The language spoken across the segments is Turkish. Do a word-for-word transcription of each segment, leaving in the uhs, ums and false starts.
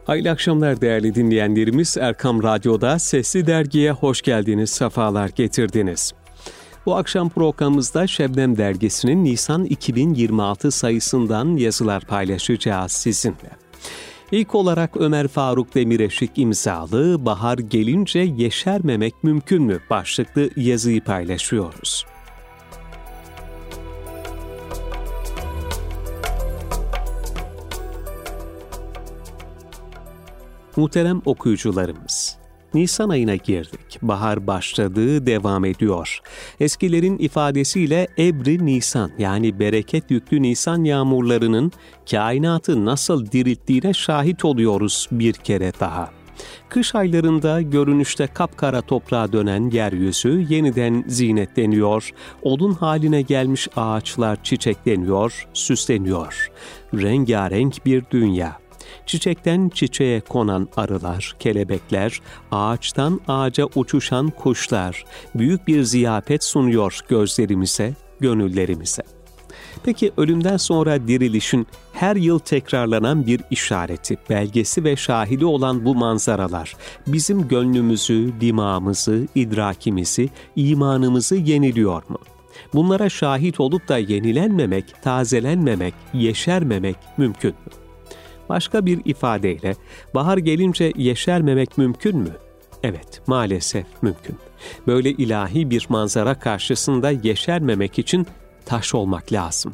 Hayırlı akşamlar değerli dinleyenlerimiz. Erkam Radyo'da Sesli Dergi'ye hoş geldiniz, sefalar getirdiniz. Bu akşam programımızda Şebnem Dergisi'nin Nisan iki bin yirmi altı sayısından yazılar paylaşacağız sizinle. İlk olarak Ömer Faruk Demireşik imzalı "Bahar gelince yeşermemek mümkün mü?" başlıklı yazıyı paylaşıyoruz. Muhterem okuyucularımız, Nisan ayına girdik. Bahar başladı, devam ediyor. Eskilerin ifadesiyle ebri Nisan, yani bereket yüklü Nisan yağmurlarının kainatı nasıl dirilttiğine şahit oluyoruz bir kere daha. Kış aylarında görünüşte kapkara toprağa dönen yeryüzü yeniden zinetleniyor, odun haline gelmiş ağaçlar çiçekleniyor, süsleniyor. Rengarenk bir dünya. Çiçekten çiçeğe konan arılar, kelebekler, ağaçtan ağaca uçuşan kuşlar büyük bir ziyafet sunuyor gözlerimize, gönüllerimize. Peki ölümden sonra dirilişin her yıl tekrarlanan bir işareti, belgesi ve şahidi olan bu manzaralar bizim gönlümüzü, dimağımızı, idrakimizi, imanımızı yeniliyor mu? Bunlara şahit olup da yenilenmemek, tazelenmemek, yeşermemek mümkün mü? Başka bir ifadeyle, bahar gelince yeşermemek mümkün mü? Evet, maalesef mümkün. Böyle ilahi bir manzara karşısında yeşermemek için taş olmak lazım.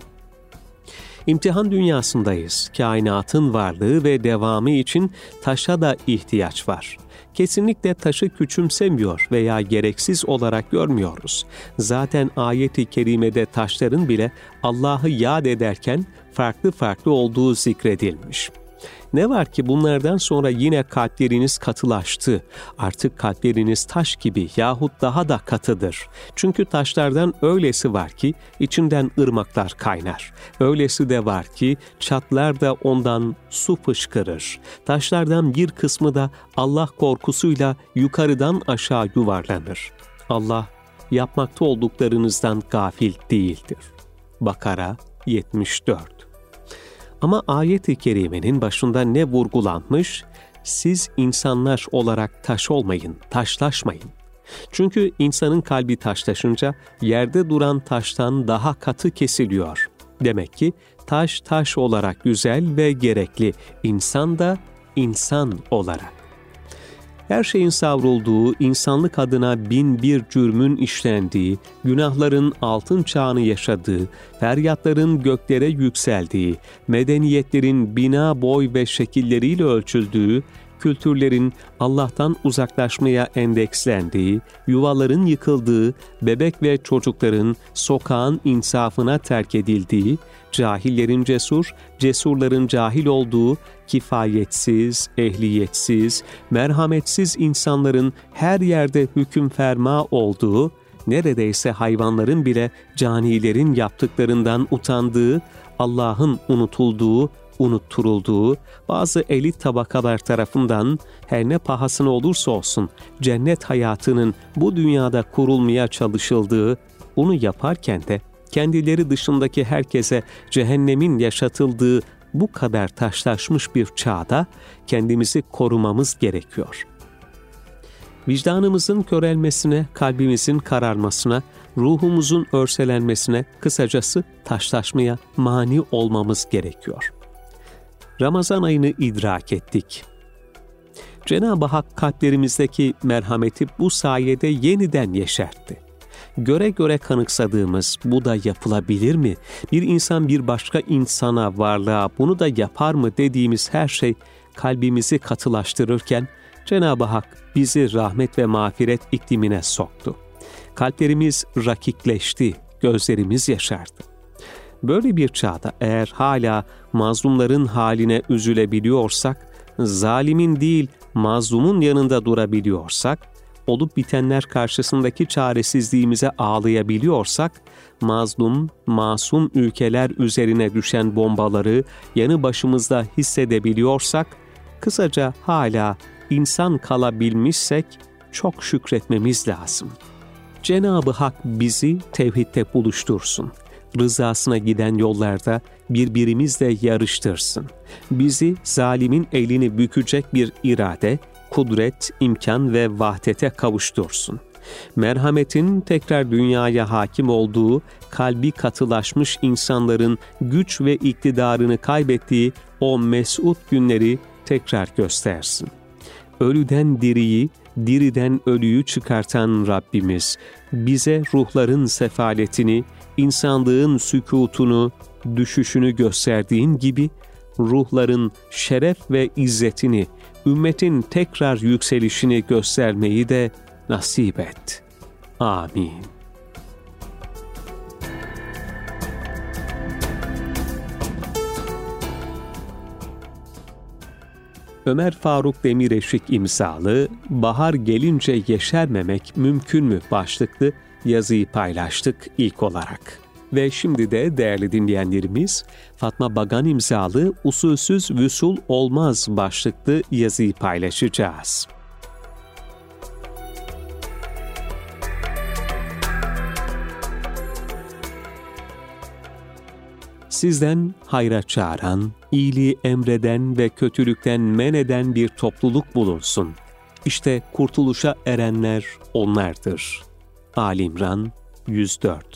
İmtihan dünyasındayız. Kainatın varlığı ve devamı için taşa da ihtiyaç var. Kesinlikle taşı küçümsemiyor veya gereksiz olarak görmüyoruz. Zaten ayet-i kerimede taşların bile Allah'ı yad ederken farklı farklı olduğu zikredilmiş. Ne var ki bunlardan sonra yine kalpleriniz katılaştı. Artık kalpleriniz taş gibi yahut daha da katıdır. Çünkü taşlardan öylesi var ki içinden ırmaklar kaynar. Öylesi de var ki çatlar da ondan su fışkırır. Taşlardan bir kısmı da Allah korkusuyla yukarıdan aşağı yuvarlanır. Allah yapmakta olduklarınızdan gafil değildir. Bakara yetmiş dört. Ama ayet-i kerimenin başında ne vurgulanmış? Siz insanlar olarak taş olmayın, taşlaşmayın. Çünkü insanın kalbi taşlaşınca yerde duran taştan daha katı kesiliyor. Demek ki taş taş olarak güzel ve gerekli, insan da insan olarak. Her şeyin savrulduğu, insanlık adına bin bir cürmün işlendiği, günahların altın çağını yaşadığı, feryatların göklere yükseldiği, medeniyetlerin bina, boy ve şekilleriyle ölçüldüğü, kültürlerin Allah'tan uzaklaşmaya endekslendiği, yuvaların yıkıldığı, bebek ve çocukların sokağın insafına terk edildiği, cahillerin cesur, cesurların cahil olduğu, kifayetsiz, ehliyetsiz, merhametsiz insanların her yerde hüküm ferma olduğu, neredeyse hayvanların bile canilerin yaptıklarından utandığı, Allah'ın unutulduğu, unutturulduğu, bazı elit tabakalar tarafından her ne pahasına olursa olsun cennet hayatının bu dünyada kurulmaya çalışıldığı, bunu yaparken de kendileri dışındaki herkese cehennemin yaşatıldığı bu kadar taşlaşmış bir çağda kendimizi korumamız gerekiyor. Vicdanımızın körelmesine, kalbimizin kararmasına, ruhumuzun örselenmesine, kısacası taşlaşmaya mani olmamız gerekiyor. Ramazan ayını idrak ettik. Cenab-ı Hak kalplerimizdeki merhameti bu sayede yeniden yeşertti. Göre göre kanıksadığımız bu da yapılabilir mi? Bir insan bir başka insana, varlığa bunu da yapar mı dediğimiz her şey kalbimizi katılaştırırken Cenab-ı Hak bizi rahmet ve mağfiret iklimine soktu. Kalplerimiz rakikleşti, gözlerimiz yaşardı. Böyle bir çağda eğer hala mazlumların haline üzülebiliyorsak, zalimin değil mazlumun yanında durabiliyorsak, olup bitenler karşısındaki çaresizliğimize ağlayabiliyorsak, mazlum, masum ülkeler üzerine düşen bombaları yanı başımızda hissedebiliyorsak, kısaca hala insan kalabilmişsek çok şükretmemiz lazım. Cenab-ı Hak bizi tevhidde buluştursun. rızasına giden yollarda birbirimizle yarıştırsın. Bizi zalimin elini bükecek bir irade, kudret, imkan ve vahdete kavuştursun. Merhametin tekrar dünyaya hakim olduğu, kalbi katılaşmış insanların güç ve iktidarını kaybettiği o mesut günleri tekrar göstersin. Ölüden diriyi, diriden ölüyü çıkartan Rabbimiz, bize ruhların sefaletini, insanlığın sükûtunu, düşüşünü gösterdiğin gibi, ruhların şeref ve izzetini, ümmetin tekrar yükselişini göstermeyi de nasip et. Amin. Ömer Faruk Demireşik imzalı "Bahar gelince yeşermemek mümkün mü?" başlıklı yazıyı paylaştık ilk olarak. Ve şimdi de değerli dinleyenlerimiz, Fatma Bagan imzalı "Usulsüz vüsul olmaz" başlıklı yazıyı paylaşacağız. Sizden hayra çağıran, iyiliği emreden ve kötülükten men eden bir topluluk bulunsun. İşte kurtuluşa erenler onlardır. Ali İmran yüz dört.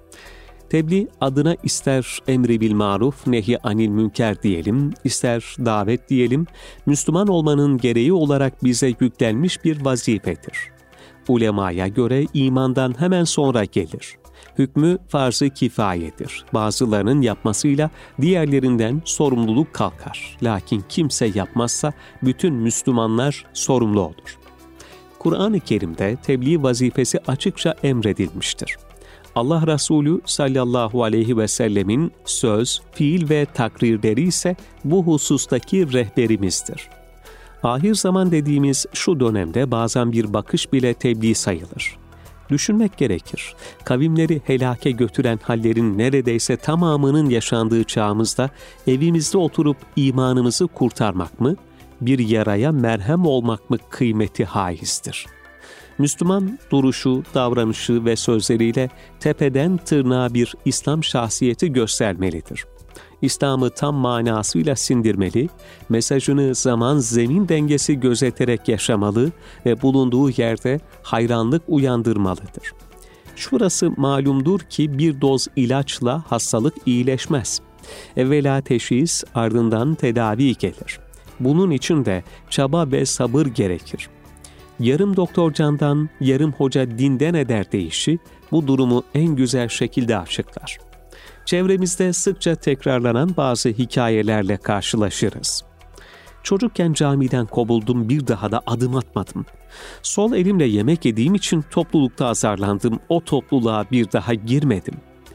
Tebliğ adına ister emri bil maruf, nehy anil münker diyelim, ister davet diyelim, Müslüman olmanın gereği olarak bize yüklenmiş bir vazifedir. Ulemaya göre imandan hemen sonra gelir. Hükmü farz-ı kifayedir. Bazılarının yapmasıyla diğerlerinden sorumluluk kalkar. Lakin kimse yapmazsa bütün Müslümanlar sorumlu olur. Kur'an-ı Kerim'de tebliğ vazifesi açıkça emredilmiştir. Allah Resulü sallallahu aleyhi ve sellemin söz, fiil ve takrirleri ise bu husustaki rehberimizdir. Ahir zaman dediğimiz şu dönemde bazen bir bakış bile tebliğ sayılır. Düşünmek gerekir. Kavimleri helake götüren hallerin neredeyse tamamının yaşandığı çağımızda evimizde oturup imanımızı kurtarmak mı, bir yaraya merhem olmak mı kıymeti haizdir? Müslüman duruşu, davranışı ve sözleriyle tepeden tırnağa bir İslam şahsiyeti göstermelidir. İslam'ı tam manasıyla sindirmeli, mesajını zaman zemin dengesi gözeterek yaşamalı ve bulunduğu yerde hayranlık uyandırmalıdır. Şurası malumdur ki bir doz ilaçla hastalık iyileşmez. Evvela teşhis, ardından tedavi gelir. Bunun için de çaba ve sabır gerekir. Yarım doktor candan, yarım hoca dinden eder deyişi bu durumu en güzel şekilde açıklar. Çevremizde sıkça tekrarlanan bazı hikayelerle karşılaşırız. Çocukken camiden kovuldum, bir daha da adım atmadım. Sol elimle yemek yediğim için toplulukta azarlandım, o topluluğa bir daha girmedim.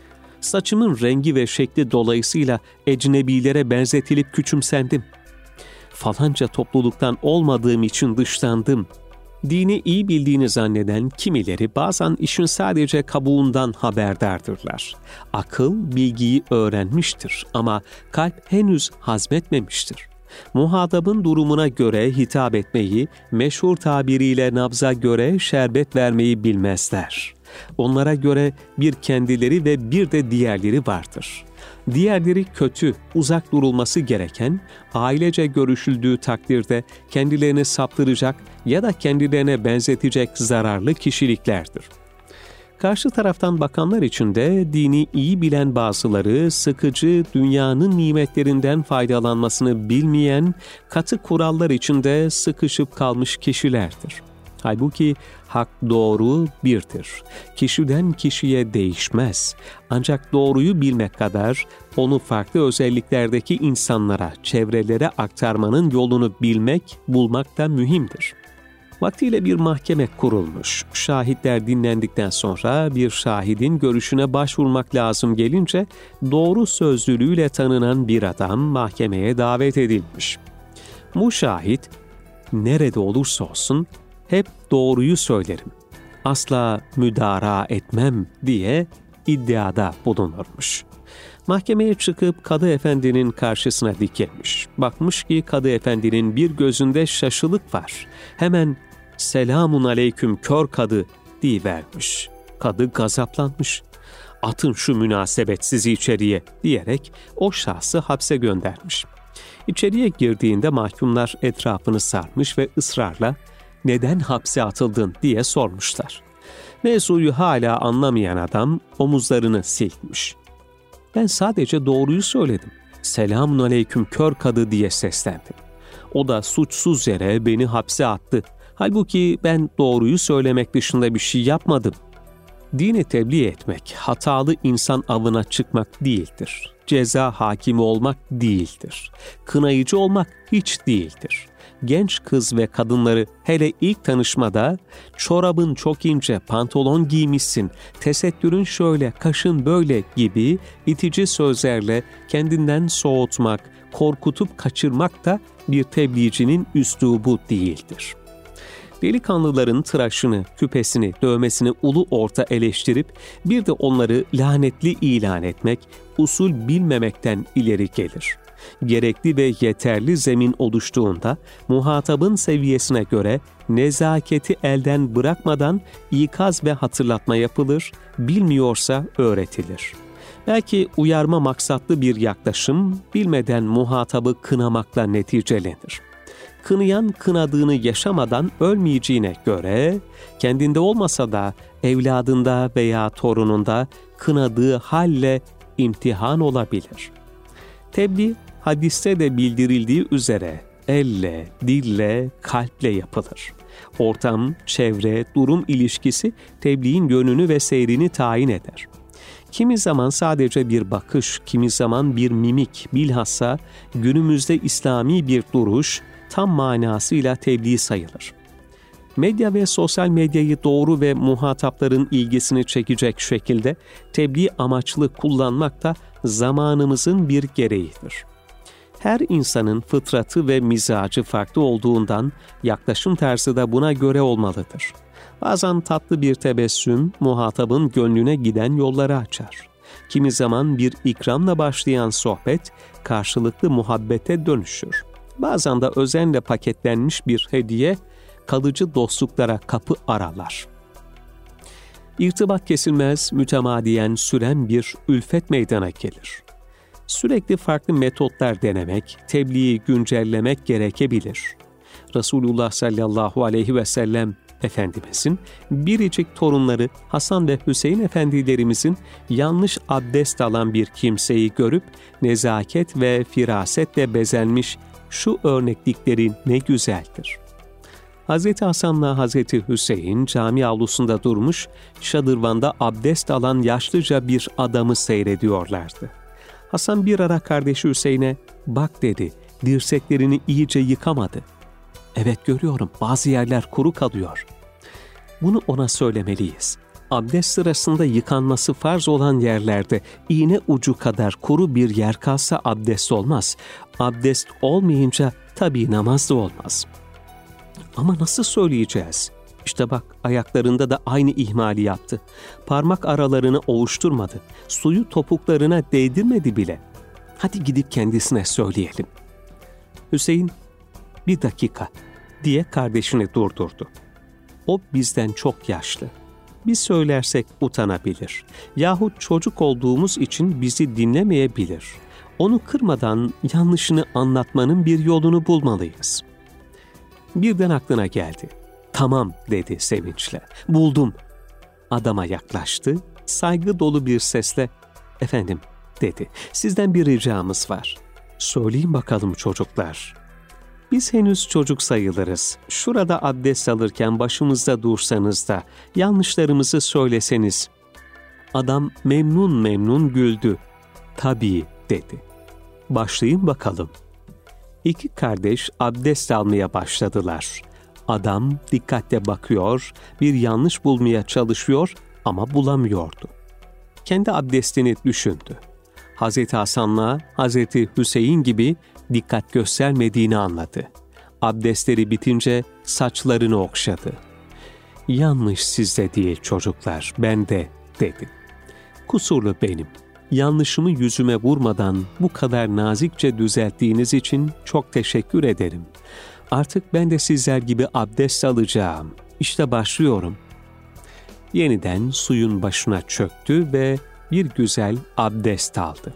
Saçımın rengi ve şekli dolayısıyla ecnebilere benzetilip küçümsendim. Falanca topluluktan olmadığım için dışlandım. Dini iyi bildiğini zanneden kimileri bazen işin sadece kabuğundan haberdardırlar. Akıl bilgiyi öğrenmiştir ama kalp henüz hazmetmemiştir. Muhatabın durumuna göre hitap etmeyi, meşhur tabiriyle nabza göre şerbet vermeyi bilmezler. Onlara göre bir kendileri ve bir de diğerleri vardır. Diğerleri kötü, uzak durulması gereken, ailece görüşüldüğü takdirde kendilerini saptıracak ya da kendilerine benzetecek zararlı kişiliklerdir. Karşı taraftan bakanlar için de dini iyi bilen bazıları sıkıcı, dünyanın nimetlerinden faydalanmasını bilmeyen, katı kurallar içinde sıkışıp kalmış kişilerdir. Halbuki hak doğru birdir. Kişiden kişiye değişmez. Ancak doğruyu bilmek kadar onu farklı özelliklerdeki insanlara, çevrelere aktarmanın yolunu bilmek, bulmak da mühimdir. Vaktiyle bir mahkeme kurulmuş. Şahitler dinlendikten sonra bir şahidin görüşüne başvurmak lazım gelince doğru sözlülüğüyle tanınan bir adam mahkemeye davet edilmiş. Bu şahit, nerede olursa olsun hep doğruyu söylerim, asla müdara etmem diye iddiada bulunurmuş. Mahkemeye çıkıp Kadı Efendi'nin karşısına dikilmiş. Bakmış ki Kadı Efendi'nin bir gözünde şaşılık var. Hemen "Selamun aleyküm kör kadı" diyivermiş. Kadı gazaplanmış. atın şu münasebetsizi içeriye diyerek o şahsı hapse göndermiş. İçeriye girdiğinde mahkumlar etrafını sarmış ve ısrarla neden hapse atıldın diye sormuşlar. Mevzuyu hala anlamayan adam omuzlarını silkmiş. Ben sadece doğruyu söyledim. Selamun aleyküm kör kadı diye seslendim. O da suçsuz yere beni hapse attı. Halbuki ben doğruyu söylemek dışında bir şey yapmadım. Dini tebliğ etmek, hatalı insan avına çıkmak değildir. Ceza hakimi olmak değildir. Kınayıcı olmak hiç değildir. Genç kız ve kadınları hele ilk tanışmada çorabın çok ince, pantolon giymişsin, tesettürün şöyle, kaşın böyle gibi itici sözlerle kendinden soğutmak, korkutup kaçırmak da bir tebliğcinin üslubu değildir. Delikanlıların tıraşını, küpesini, dövmesini ulu orta eleştirip bir de onları lanetli ilan etmek usul bilmemekten ileri gelir. Gerekli ve yeterli zemin oluştuğunda muhatabın seviyesine göre nezaketi elden bırakmadan ikaz ve hatırlatma yapılır, bilmiyorsa öğretilir. Belki uyarma maksatlı bir yaklaşım bilmeden muhatabı kınamakla neticelenir. Kınayan kınadığını yaşamadan ölmeyeceğine göre kendinde olmasa da evladında veya torununda kınadığı halle imtihan olabilir. Tebliğ hadiste de bildirildiği üzere elle, dille, kalple yapılır. Ortam, çevre, durum ilişkisi tebliğin yönünü ve seyrini tayin eder. Kimi zaman sadece bir bakış, kimi zaman bir mimik, bilhassa günümüzde İslami bir duruş tam manasıyla tebliğ sayılır. Medya ve sosyal medyayı doğru ve muhatapların ilgisini çekecek şekilde tebliğ amaçlı kullanmak da zamanımızın bir gereğidir. Her insanın fıtratı ve mizacı farklı olduğundan yaklaşım tarzı da buna göre olmalıdır. Bazen tatlı bir tebessüm muhatabın gönlüne giden yolları açar. Kimi zaman bir ikramla başlayan sohbet karşılıklı muhabbete dönüşür. Bazen de özenle paketlenmiş bir hediye kalıcı dostluklara kapı aralar. İrtibat kesilmez, mütemadiyen süren bir ülfet meydana gelir. Sürekli farklı metotlar denemek, tebliği güncellemek gerekebilir. Resulullah sallallahu aleyhi ve sellem Efendimizin biricik torunları Hasan ve Hüseyin efendilerimizin yanlış abdest alan bir kimseyi görüp nezaket ve firasetle bezenmiş şu örneklikleri ne güzeldir. Hazreti Hasan'la Hazreti Hüseyin cami avlusunda durmuş, şadırvanda abdest alan yaşlıca bir adamı seyrediyorlardı. Hasan bir ara kardeşi Hüseyin'e, "Bak," dedi, "dirseklerini iyice yıkamadı." "Evet, görüyorum, bazı yerler kuru kalıyor." Bunu ona söylemeliyiz. Abdest sırasında yıkanması farz olan yerlerde iğne ucu kadar kuru bir yer kalsa abdest olmaz. Abdest olmayınca tabii namaz da olmaz. Ama nasıl söyleyeceğiz? İşte bak, ayaklarında da aynı ihmali yaptı. Parmak aralarını ovuşturmadı. Suyu topuklarına değdirmedi bile. Hadi gidip kendisine söyleyelim. Hüseyin, "Bir dakika," diye kardeşini durdurdu. O bizden çok yaşlı. Biz söylersek utanabilir. Yahut çocuk olduğumuz için bizi dinlemeyebilir. Onu kırmadan yanlışını anlatmanın bir yolunu bulmalıyız. Birden aklına geldi. "Tamam," dedi sevinçle. "Buldum." Adama yaklaştı, saygı dolu bir sesle, "Efendim," dedi, "sizden bir ricamız var." "Söyleyin bakalım çocuklar." "Biz henüz çocuk sayılırız. Şurada abdest alırken başımızda dursanız da yanlışlarımızı söyleseniz." Adam memnun memnun güldü. "Tabii," dedi. "Başlayın bakalım." İki kardeş abdest almaya başladılar. Adam dikkatle bakıyor, bir yanlış bulmaya çalışıyor ama bulamıyordu. Kendi abdestini düşündü. Hazreti Hasan'la Hazreti Hüseyin gibi dikkat göstermediğini anladı. Abdestleri bitince saçlarını okşadı. "Yanlış sizde değil çocuklar, bende," dedi. "Kusurlu benim. Yanlışımı yüzüme vurmadan bu kadar nazikçe düzelttiğiniz için çok teşekkür ederim. Artık ben de sizler gibi abdest alacağım. İşte başlıyorum." Yeniden suyun başına çöktü ve bir güzel abdest aldı.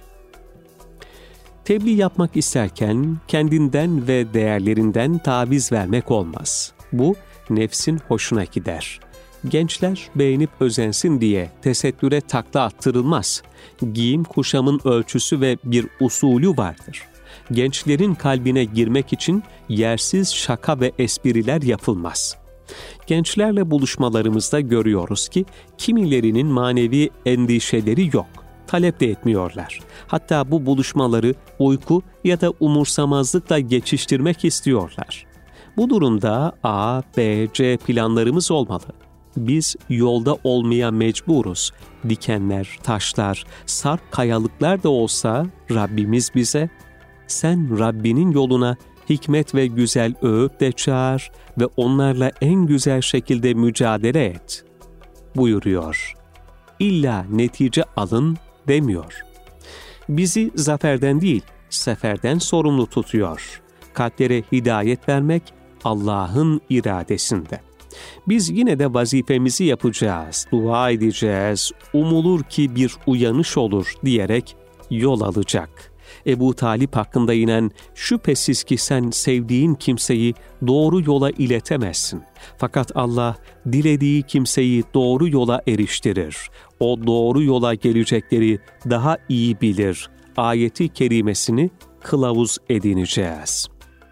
Tebliğ yapmak isterken kendinden ve değerlerinden taviz vermek olmaz. Bu nefsin hoşuna gider. Gençler beğenip özensin diye tesettüre takla attırılmaz. Giyim kuşamın ölçüsü ve bir usulü vardır. Gençlerin kalbine girmek için yersiz şaka ve espriler yapılmaz. Gençlerle buluşmalarımızda görüyoruz ki kimilerinin manevi endişeleri yok. Talep de etmiyorlar. Hatta bu buluşmaları uyku ya da umursamazlıkla geçiştirmek istiyorlar. Bu durumda A, B, C planlarımız olmalı. Biz yolda olmaya mecburuz. Dikenler, taşlar, sarp kayalıklar da olsa Rabbimiz bize, sen Rabbinin yoluna hikmet ve güzel öğütle çağır ve onlarla en güzel şekilde mücadele et buyuruyor. İlla netice alın demiyor. Bizi zaferden değil, seferden sorumlu tutuyor. Kalplere hidayet vermek Allah'ın iradesinde. Biz yine de vazifemizi yapacağız, dua edeceğiz, umulur ki bir uyanış olur diyerek yol alacak. Ebu Talip hakkında inen şüphesiz ki sen sevdiğin kimseyi doğru yola iletemezsin. Fakat Allah dilediği kimseyi doğru yola eriştirir. O doğru yola gelecekleri daha iyi bilir. Ayeti kerimesini kılavuz edineceğiz.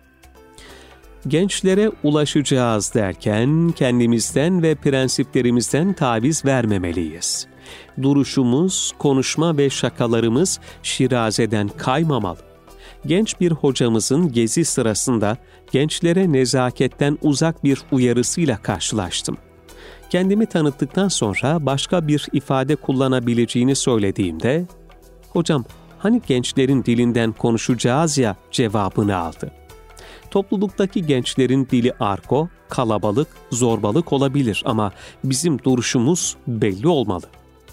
Gençlere ulaşacağız derken kendimizden ve prensiplerimizden taviz vermemeliyiz. Duruşumuz, konuşma ve şakalarımız şirazeden kaymamalı. Genç bir hocamızın gezi sırasında gençlere nezaketten uzak bir uyarısıyla karşılaştım. Kendimi tanıttıktan sonra başka bir ifade kullanabileceğini söylediğimde, "Hocam, hani gençlerin dilinden konuşacağız ya?" cevabını aldı. Topluluktaki gençlerin dili argo, kalabalık, zorbalık olabilir ama bizim duruşumuz belli olmalı.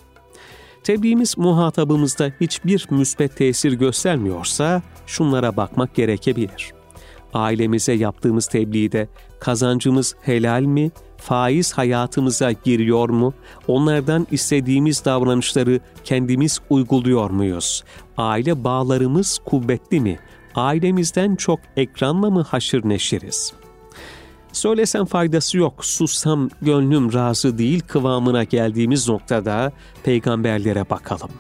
Tebliğimiz muhatabımızda hiçbir müsbet tesir göstermiyorsa şunlara bakmak gerekebilir. Ailemize yaptığımız tebliğde kazancımız helal mi, faiz hayatımıza giriyor mu, onlardan istediğimiz davranışları kendimiz uyguluyor muyuz? Aile bağlarımız kuvvetli mi? Ailemizden çok ekranla mı haşır neşiriz? Söylesem faydası yok, sussam gönlüm razı değil kıvamına geldiğimiz noktada peygamberlere bakalım.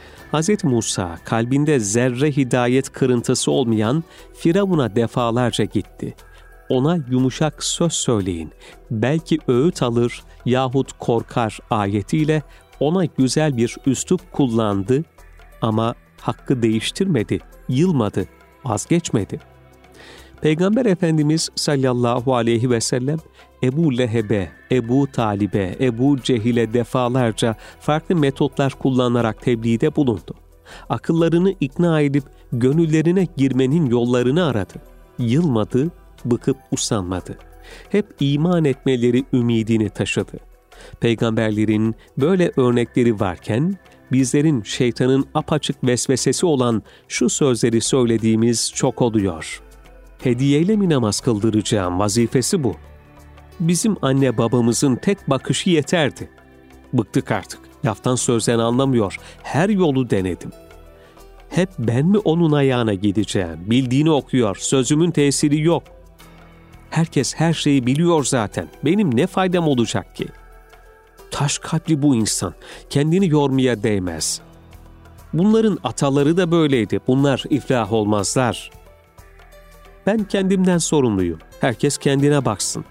Hz. Musa kalbinde zerre hidayet kırıntısı olmayan Firavun'a defalarca gitti. Ona yumuşak söz söyleyin, belki öğüt alır yahut korkar ayetiyle ona güzel bir üslup kullandı ama hakkı değiştirmedi, yılmadı, vazgeçmedi. Peygamber Efendimiz sallallahu aleyhi ve sellem Ebu Leheb'e, Ebu Talib'e, Ebu Cehil'e defalarca farklı metotlar kullanarak tebliğde bulundu. Akıllarını ikna edip gönüllerine girmenin yollarını aradı. Yılmadı, bıkıp usanmadı. Hep iman etmeleri ümidini taşıdı. Peygamberlerin böyle örnekleri varken bizlerin şeytanın apaçık vesvesesi olan şu sözleri söylediğimiz çok oluyor. Hediyeyle mi namaz kıldıracağım, vazifesi bu. Bizim anne babamızın tek bakışı yeterdi. Bıktık artık, laftan sözden anlamıyor, her yolu denedim. Hep ben mi onun ayağına gideceğim, bildiğini okuyor, sözümün tesiri yok. Herkes her şeyi biliyor zaten, benim ne faydam olacak ki? Taş kalpli bu insan, kendini yormaya değmez. Bunların ataları da böyleydi, bunlar iflah olmazlar. Ben kendimden sorumluyum, herkes kendine baksın.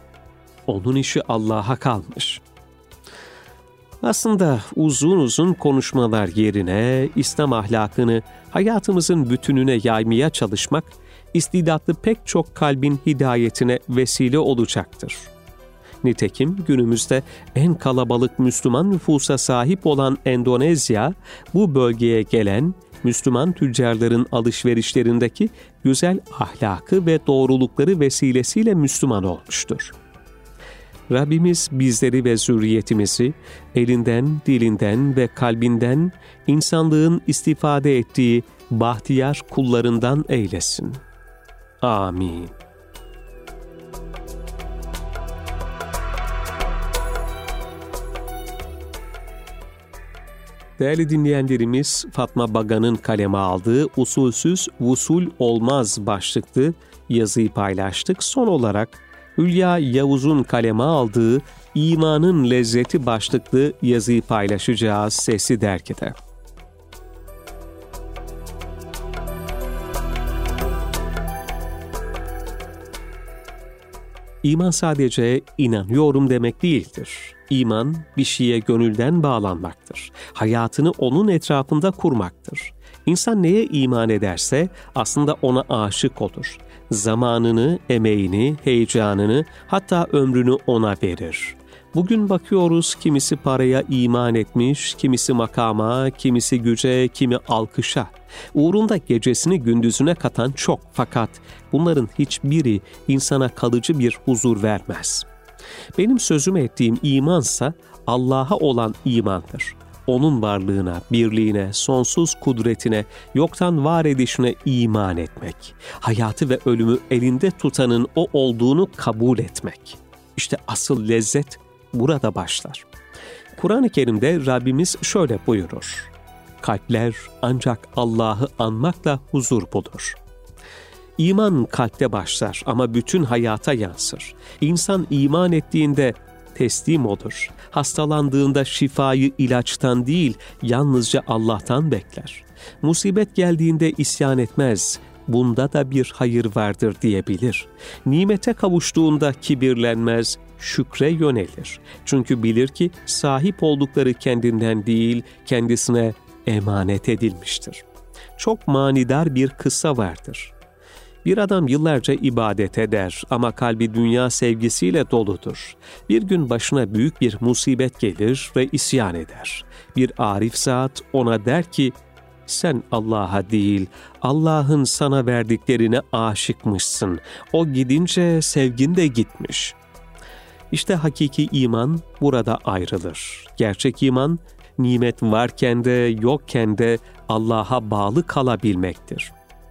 Onun işi Allah'a kalmış. Aslında uzun uzun konuşmalar yerine İslam ahlakını hayatımızın bütününe yaymaya çalışmak, istidatlı pek çok kalbin hidayetine vesile olacaktır. Nitekim günümüzde en kalabalık Müslüman nüfusa sahip olan Endonezya, bu bölgeye gelen Müslüman tüccarların alışverişlerindeki güzel ahlakı ve doğrulukları vesilesiyle Müslüman olmuştur. Rabbimiz bizleri ve zürriyetimizi elinden, dilinden ve kalbinden insanlığın istifade ettiği bahtiyar kullarından eylesin. Amin. Değerli dinleyenlerimiz, Fatma Baga'nın kaleme aldığı "Usulsüz Vusul Olmaz" başlıklı yazıyı paylaştık. Son olarak Hülya Yavuz'un kaleme aldığı "İmanın Lezzeti" başlıklı yazıyı paylaşacağız Sesli Dergi'de. İman sadece inanıyorum demek değildir. İman, bir şeye gönülden bağlanmaktır. Hayatını onun etrafında kurmaktır. İnsan neye iman ederse aslında ona aşık olur. Zamanını, emeğini, heyecanını, hatta ömrünü ona verir. Bugün bakıyoruz, kimisi paraya iman etmiş, kimisi makama, kimisi güce, kimi alkışa. Uğrunda gecesini gündüzüne katan çok, fakat bunların hiçbiri insana kalıcı bir huzur vermez. Benim sözüm ettiğim imansa Allah'a olan imandır. Onun varlığına, birliğine, sonsuz kudretine, yoktan var edişine iman etmek. Hayatı ve ölümü elinde tutanın o olduğunu kabul etmek. İşte asıl lezzet burada başlar. Kur'an-ı Kerim'de Rabbimiz şöyle buyurur: kalpler ancak Allah'ı anmakla huzur bulur. İman kalpte başlar ama bütün hayata yansır. İnsan iman ettiğinde teslim olur. Hastalandığında şifayı ilaçtan değil, yalnızca Allah'tan bekler. Musibet geldiğinde isyan etmez. Bunda da bir hayır vardır diyebilir. Nimete kavuştuğunda kibirlenmez, şükre yönelir. Çünkü bilir ki sahip oldukları kendinden değil, kendisine emanet edilmiştir. Çok manidar bir kıssa vardır. Bir adam yıllarca ibadet eder ama kalbi dünya sevgisiyle doludur. Bir gün başına büyük bir musibet gelir ve isyan eder. Bir arif zat ona der ki, sen Allah'a değil, Allah'ın sana verdiklerine aşıkmışsın. O gidince sevgin de gitmiş. İşte hakiki iman burada ayrılır. Gerçek iman, nimet varken de yokken de Allah'a bağlı kalabilmektir.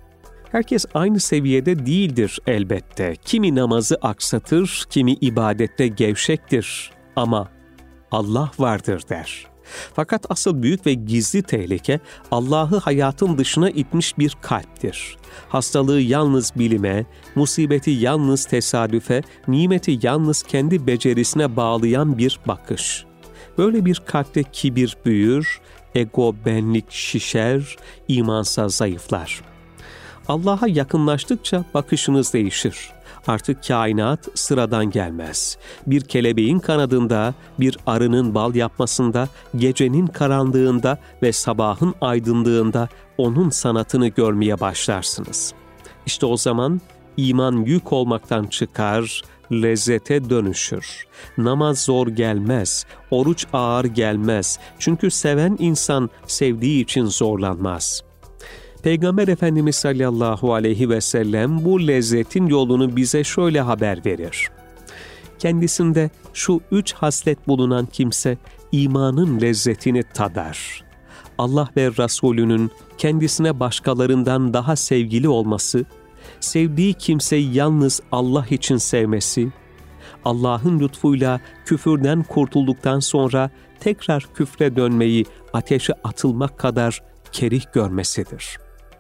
Herkes aynı seviyede değildir elbette. Kimi namazı aksatır, kimi ibadette gevşektir. Ama Allah vardır der. Fakat asıl büyük ve gizli tehlike Allah'ı hayatın dışına itmiş bir kalptir. Hastalığı yalnız bilime, musibeti yalnız tesadüfe, nimeti yalnız kendi becerisine bağlayan bir bakış. Böyle bir kalpte kibir büyür, ego benlik şişer, imansa zayıflar. Allah'a yakınlaştıkça bakışınız değişir. Artık kainat sıradan gelmez. Bir kelebeğin kanadında, bir arının bal yapmasında, gecenin karanlığında ve sabahın aydınlığında onun sanatını görmeye başlarsınız. İşte o zaman iman yük olmaktan çıkar, lezzete dönüşür. Namaz zor gelmez, oruç ağır gelmez. Çünkü seven insan sevdiği için zorlanmaz. Peygamber Efendimiz sallallahu aleyhi ve sellem bu lezzetin yolunu bize şöyle haber verir. Kendisinde şu üç haslet bulunan kimse imanın lezzetini tadar. Allah ve Resulünün kendisine başkalarından daha sevgili olması, sevdiği kimseyi yalnız Allah için sevmesi, Allah'ın lütfuyla küfürden kurtulduktan sonra tekrar küfre dönmeyi ateşe atılmak kadar kerih görmesidir.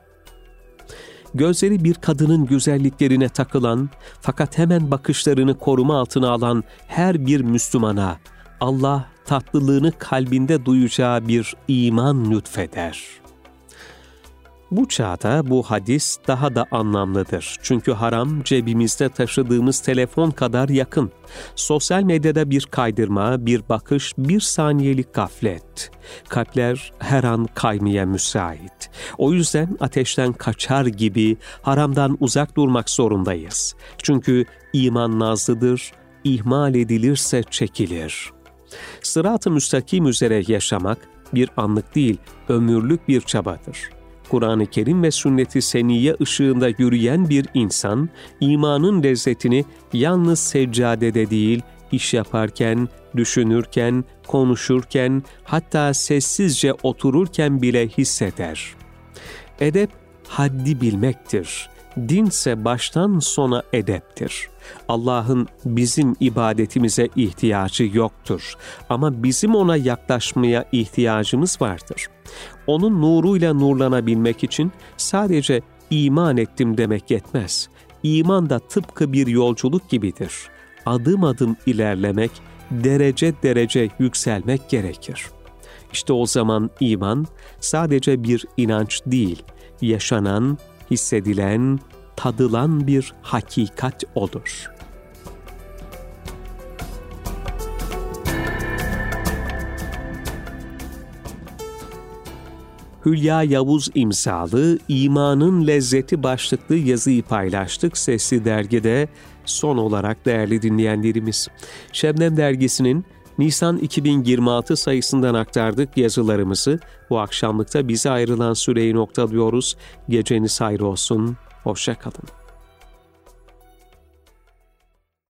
Gözleri bir kadının güzelliklerine takılan, fakat hemen bakışlarını koruma altına alan her bir Müslümana Allah tatlılığını kalbinde duyacağı bir iman lütfeder. Bu çağda bu hadis daha da anlamlıdır. Çünkü haram cebimizde taşıdığımız telefon kadar yakın. Sosyal medyada bir kaydırma, bir bakış, bir saniyelik gaflet. Kalpler her an kaymaya müsait. O yüzden ateşten kaçar gibi haramdan uzak durmak zorundayız. Çünkü iman nazlıdır, ihmal edilirse çekilir. Sırat-ı müstakim üzere yaşamak bir anlık değil, ömürlük bir çabadır. Kur'an-ı Kerim ve sünnet-i seniyye ışığında yürüyen bir insan, imanın lezzetini yalnız seccadede değil, iş yaparken, düşünürken, konuşurken, hatta sessizce otururken bile hisseder. Edep, haddi bilmektir. dinse baştan sona edeptir. Allah'ın bizim ibadetimize ihtiyacı yoktur ama bizim ona yaklaşmaya ihtiyacımız vardır. Onun nuruyla nurlanabilmek için sadece iman ettim demek yetmez. İman da tıpkı bir yolculuk gibidir. Adım adım ilerlemek, derece derece yükselmek gerekir. İşte o zaman iman sadece bir inanç değil, yaşanan, hissedilen, tadılan bir hakikat olur. Hülya Yavuz imzalı İmanın Lezzeti başlıklı yazıyı paylaştık Sesli Dergi'de. Son olarak değerli dinleyenlerimiz, Şebnem Dergisi'nin Nisan iki bin yirmi altı sayısından aktardık yazılarımızı. Bu akşamlıkta bize ayrılan süreyi noktalıyoruz. Geceniz hayır olsun, hoşça kalın.